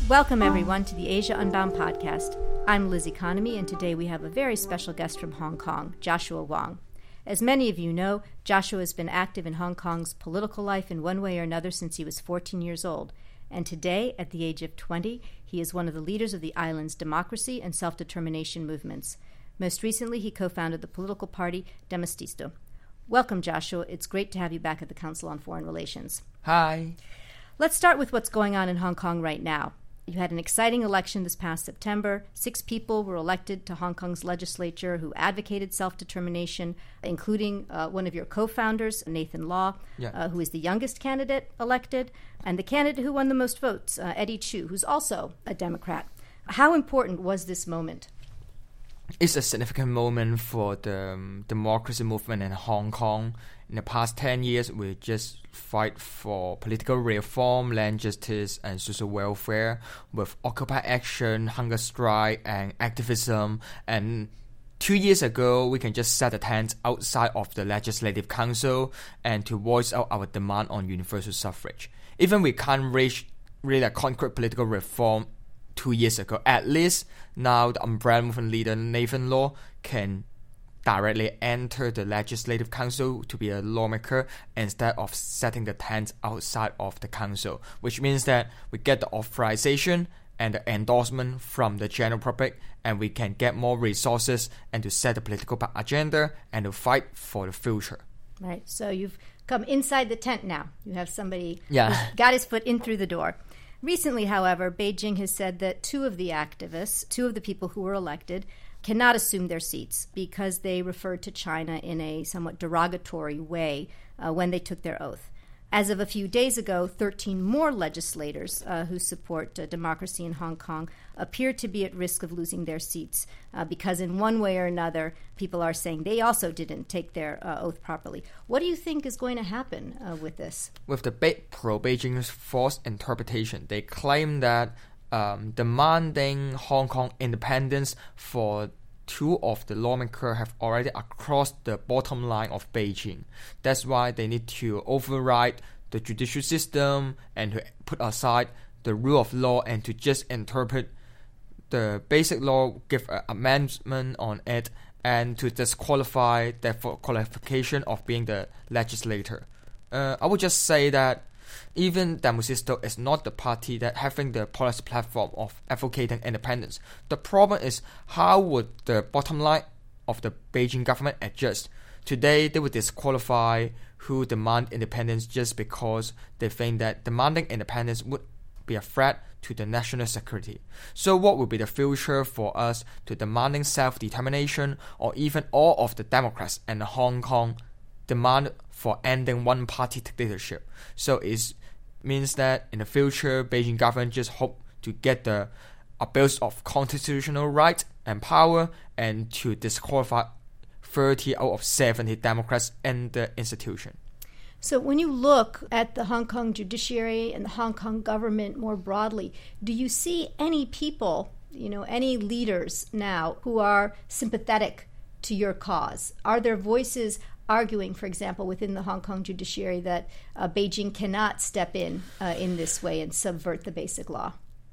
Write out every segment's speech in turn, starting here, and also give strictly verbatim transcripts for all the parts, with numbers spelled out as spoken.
Welcome, everyone, to the Asia Unbound podcast. I'm Liz Economy, and today we have a very special guest from Hong Kong, Joshua Wong. As many of you know, Joshua has been active in Hong Kong's political life in one way or another since he was fourteen years old. And today, at the age of twenty, he is one of the leaders of the island's democracy and self-determination movements. Most recently, he co-founded the political party Democracy. Welcome, Joshua. It's great to have you back at the Council on Foreign Relations. Hi. Let's start with what's going on in Hong Kong right now. You had an exciting election this past September. Six people were elected to Hong Kong's legislature who advocated self-determination, including uh, one of your co-founders, Nathan Law, yeah. uh, who is the youngest candidate elected, and the candidate who won the most votes, uh, Eddie Chu, who's also a Democrat. How important was this moment? It's a significant moment for the um, democracy movement in Hong Kong. In the past ten years, we just fight for political reform, land justice, and social welfare with Occupy Action, hunger strike, and activism. And two years ago, we can just set a tent outside of the Legislative Council and to voice out our demand on universal suffrage. Even we can't reach really a concrete political reform two years ago, at least now the umbrella movement leader Nathan Law can directly enter the Legislative Council to be a lawmaker instead of setting the tent outside of the council, which means that we get the authorization and the endorsement from the general public, and we can get more resources and to set the political agenda and to fight for the future. Right, so you've come inside the tent now. You have somebody yeah. who's got his foot in through the door. Recently, however, Beijing has said that two of the activists, two of the people who were elected, cannot assume their seats because they referred to China in a somewhat derogatory way uh, when they took their oath. As of a few days ago, thirteen more legislators uh, who support uh, democracy in Hong Kong appear to be at risk of losing their seats uh, because in one way or another, people are saying they also didn't take their uh, oath properly. What do you think is going to happen uh, with this? With the big pro-Beijing false interpretation, they claim that um, demanding Hong Kong independence for two of the lawmakers have already crossed the bottom line of Beijing. That's why they need to override the judicial system and to put aside the rule of law and to just interpret the basic law, give an amendment on it, and to disqualify that for qualification of being the legislator. Uh, I would just say that even Democracy is not the party that having the policy platform of advocating independence. The problem is how would the bottom line of the Beijing government adjust? Today, they would disqualify who demand independence just because they think that demanding independence would be a threat to the national security. So what will be the future for us to demanding self-determination, or even all of the Democrats in Hong Kong demand for ending one-party dictatorship? So it means that in the future, Beijing government just hope to get the abuse of constitutional right and power and to disqualify thirty out of seventy Democrats in the institution. So when you look at the Hong Kong judiciary and the Hong Kong government more broadly, do you see any people, you know, any leaders now who are sympathetic to your cause? Are there voices arguing, for example, within the Hong Kong judiciary that uh, Beijing cannot step in uh, in this way and subvert the basic law?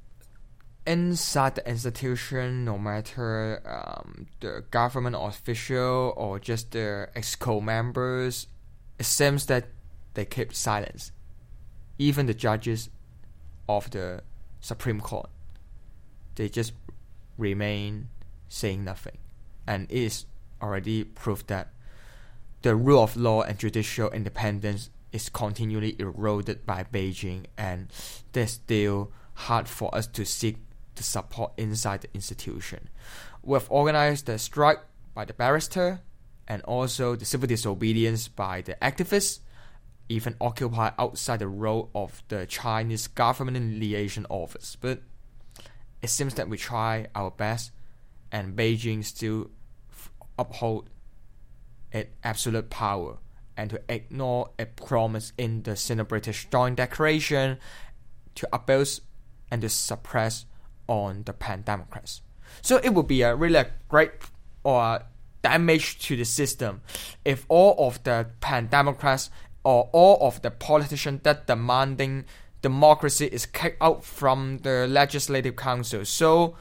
Inside the institution, no matter um, the government official or just the EXCO members, it seems that they keep silence. Even the judges of the Supreme Court, they just remain saying nothing. And it is already proof that the rule of law and judicial independence is continually eroded by Beijing, and there's still hard for us to seek the support inside the institution. We've organized the strike by the barrister and also the civil disobedience by the activists, even occupy outside the role of the Chinese government liaison office. But it seems that we try our best and Beijing still f- uphold its absolute power and to ignore a promise in the Sino-British Joint Declaration to abuse and to suppress on the pan-democrats. So it would be a really great or damage to the system if all of the pan-democrats or all of the politicians that demanding democracy is kicked out from the Legislative Council. So,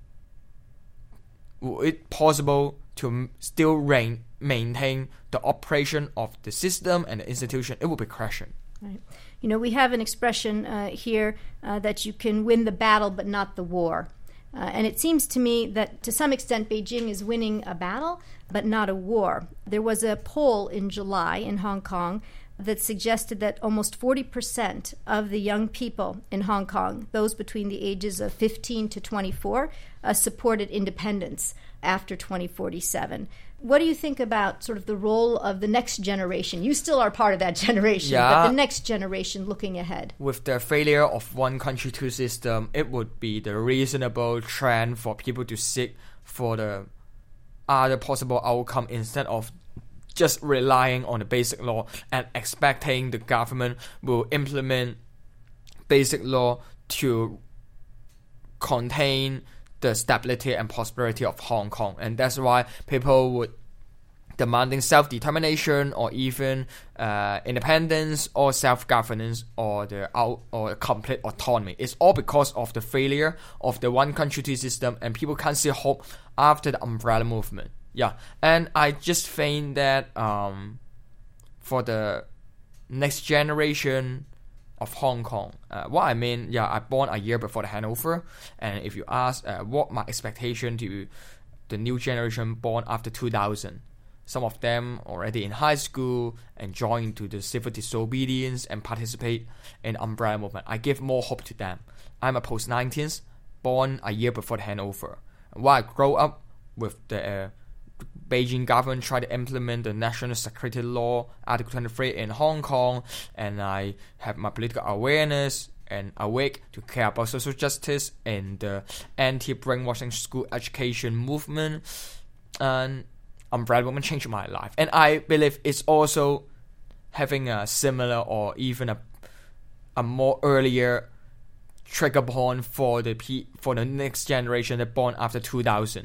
is it possible to still reign, maintain the operation of the system and the institution? It will be crashing. Right. You know, we have an expression uh, here uh, that you can win the battle but not the war. Uh, and it seems to me that to some extent Beijing is winning a battle but not a war. There was a poll in July in Hong Kong that suggested that almost forty percent of the young people in Hong Kong, those between the ages of fifteen to twenty-four, uh, supported independence after twenty forty-seven. What do you think about sort of the role of the next generation? You still are part of that generation, yeah. but the next generation looking ahead. With the failure of one country, two system, it would be the reasonable trend for people to seek for the other possible outcome instead of just relying on the basic law and expecting the government will implement basic law to contain the stability and prosperity of Hong Kong. And that's why people would demanding self-determination or even uh, independence or self-governance or the out or complete autonomy. It's all because of the failure of the one country two system, and people can't see hope after the umbrella movement. Yeah, and I just think that um, for the next generation of Hong Kong, uh, what I mean, yeah, I born a year before the handover, and if you ask uh, what my expectation to the new generation born after two thousand, some of them already in high school and join to the civil disobedience and participate in umbrella movement. I give more hope to them. I'm a post nineteens, born a year before the handover. While I grow up with the uh, Beijing government try to implement the national security law, Article twenty-three in Hong Kong, and I have my political awareness and awake to care about social justice and the anti-brainwashing school education movement, and umbrella movement changed my life. And I believe it's also having a similar or even a a more earlier trigger point for the P, for the next generation that born after two thousand.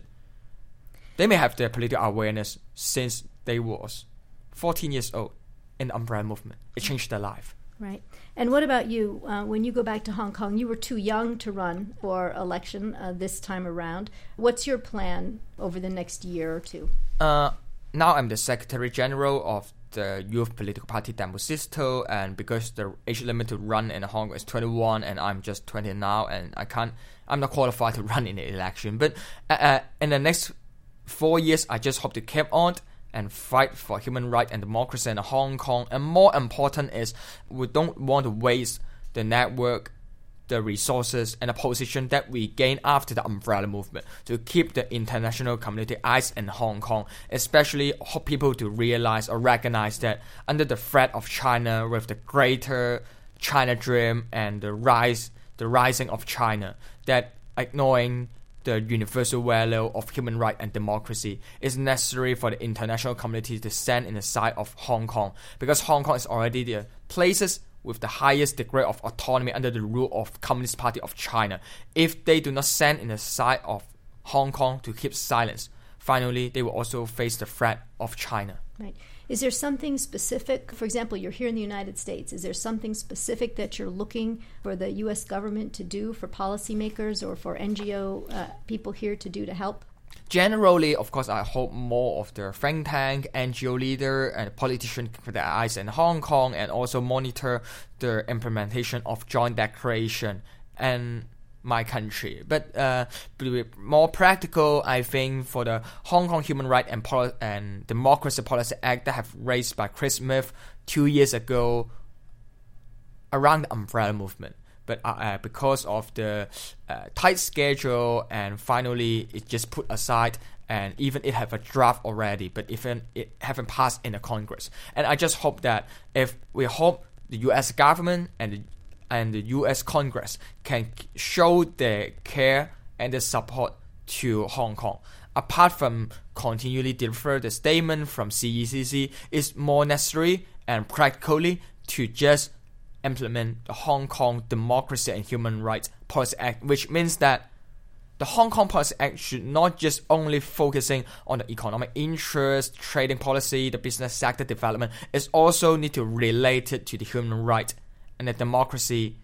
They may have their political awareness since they was fourteen years old in the umbrella movement. It changed their life. Right. And what about you? Uh, when you go back to Hong Kong, you were too young to run for election uh, this time around. What's your plan over the next year or two? Uh, now I'm the Secretary General of the Youth Political Party Demo Sisto, and because the age limit to run in Hong Kong is twenty-one, and I'm just twenty now, and I can't, I'm not qualified to run in the election. But uh, uh, in the next four years, I just hope to keep on and fight for human rights and democracy in Hong Kong. And more important is, we don't want to waste the network, the resources, and the position that we gain after the umbrella movement to keep the international community eyes in Hong Kong, especially hope people to realize or recognize that under the threat of China, with the greater China dream and the rise, the rising of China, that ignoring the universal value of human rights and democracy is necessary for the international community to stand in the side of Hong Kong, because Hong Kong is already the places with the highest degree of autonomy under the rule of Communist Party of China. If they do not stand in the side of Hong Kong to keep silence, finally they will also face the threat of China. Right. Is there something specific, for example, you're here in the United States, is there something specific that you're looking for the U S government to do, for policymakers or for N G O uh, people here to do to help? Generally, of course, I hope more of the think tank, N G O leader, and politicians keep their eyes in Hong Kong and also monitor the implementation of joint declaration and my country. But uh, more practical, I think, for the Hong Kong Human Rights and, Poli- and Democracy Policy Act that have raised by Chris Smith two years ago around the umbrella movement. But uh, uh, because of the uh, tight schedule, and finally it just put aside, and even it have a draft already, but even it haven't passed in the Congress. And I just hope that if we hope the U S government and the and the U S Congress can show their care and their support to Hong Kong. Apart from continually deliver the statement from C E C C, it's more necessary and practically to just implement the Hong Kong Democracy and Human Rights Policy Act, which means that the Hong Kong Policy Act should not just only focusing on the economic interest, trading policy, the business sector development. It also need to relate it to the human rights and the democracy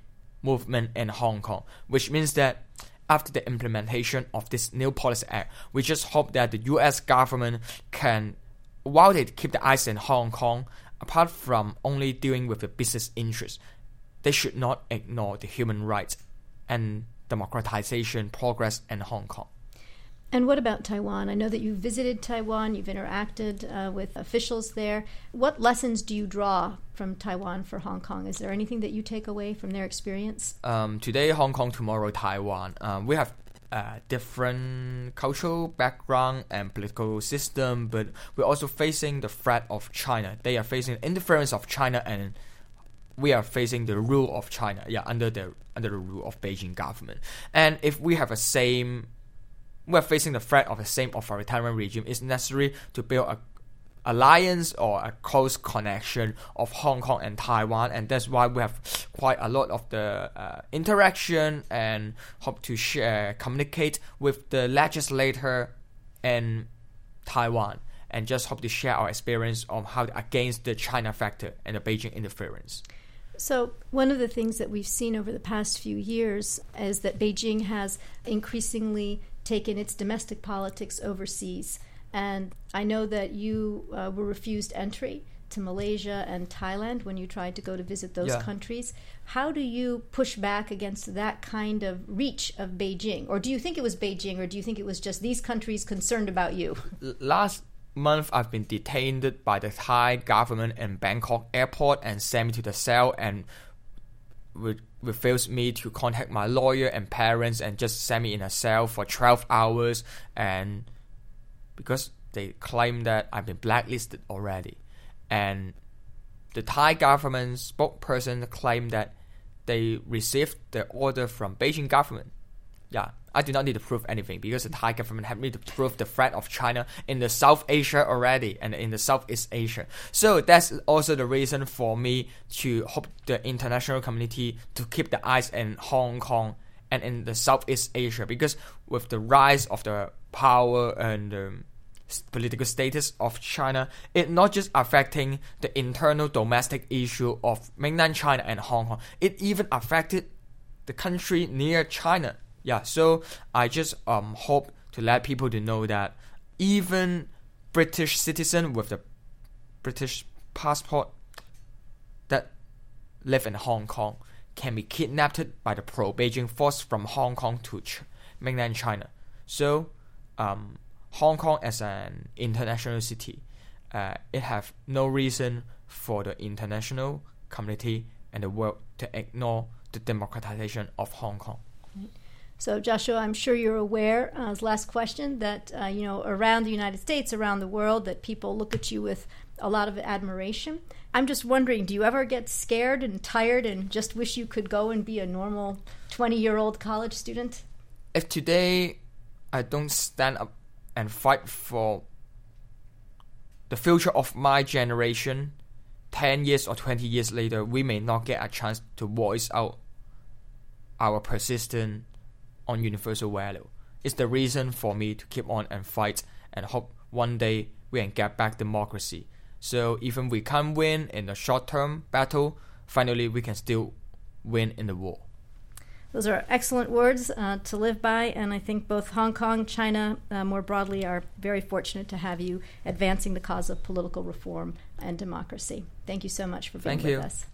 movement in Hong Kong, which means that after the implementation of this new policy act, we just hope that the U S government can, while they keep the eyes in Hong Kong, apart from only dealing with the business interests, they should not ignore the human rights and democratization progress in Hong Kong. And what about Taiwan? I know that you've visited Taiwan, you've interacted uh, with officials there. What lessons do you draw from Taiwan for Hong Kong? Is there anything that you take away from their experience? Um, today, Hong Kong, tomorrow, Taiwan. Um, we have uh, different cultural background and political system, but we're also facing the threat of China. They are facing the interference of China, and we are facing the rule of China, yeah, under the under the rule of Beijing government. And if we have a same we're facing the threat of the same authoritarian regime, it's necessary to build a alliance or a close connection of Hong Kong and Taiwan, and that's why we have quite a lot of the uh, interaction and hope to share, communicate with the legislator in Taiwan, and just hope to share our experience on how to against the China factor and the Beijing interference. So one of the things that we've seen over the past few years is that Beijing has increasingly taken its domestic politics overseas. And I know that you uh, were refused entry to Malaysia and Thailand when you tried to go to visit those yeah. countries. How do you push back against that kind of reach of Beijing? Or do you think it was Beijing, or do you think it was just these countries concerned about you? Last month, I've been detained by the Thai government in Bangkok airport and sent me to the cell, and re- refused me to contact my lawyer and parents, and just sent me in a cell for twelve hours, and because they claim that I've been blacklisted already. And the Thai government spokesperson claimed that they received the order from Beijing government. Yeah, I do not need to prove anything because the Thai government had me to prove the threat of China in the South Asia already and in the Southeast Asia. So that's also the reason for me to hope the international community to keep the eyes in Hong Kong and in the Southeast Asia, because with the rise of the power and the political status of China, it not just affecting the internal domestic issue of mainland China and Hong Kong, it even affected the country near China. Yeah, so I just um hope to let people to know that even British citizen with the British passport that live in Hong Kong can be kidnapped by the pro-Beijing force from Hong Kong to Ch- mainland China. So um, Hong Kong as an international city, uh, it have no reason for the international community and the world to ignore the democratization of Hong Kong. Right. So, Joshua, I'm sure you're aware, uh, as last question, that, uh, you know, around the United States, around the world, that people look at you with a lot of admiration. I'm just wondering, do you ever get scared and tired and just wish you could go and be a normal twenty-year-old college student? If today I don't stand up and fight for the future of my generation, ten years or twenty years later, we may not get a chance to voice out our persistence on universal value. It's the reason for me to keep on and fight and hope one day we can get back democracy. So even we can't win in the short-term battle, finally we can still win in the war. Those are excellent words uh, to live by, and I think both Hong Kong, China, uh, more broadly, are very fortunate to have you advancing the cause of political reform and democracy. Thank you so much for being Thank with you. us.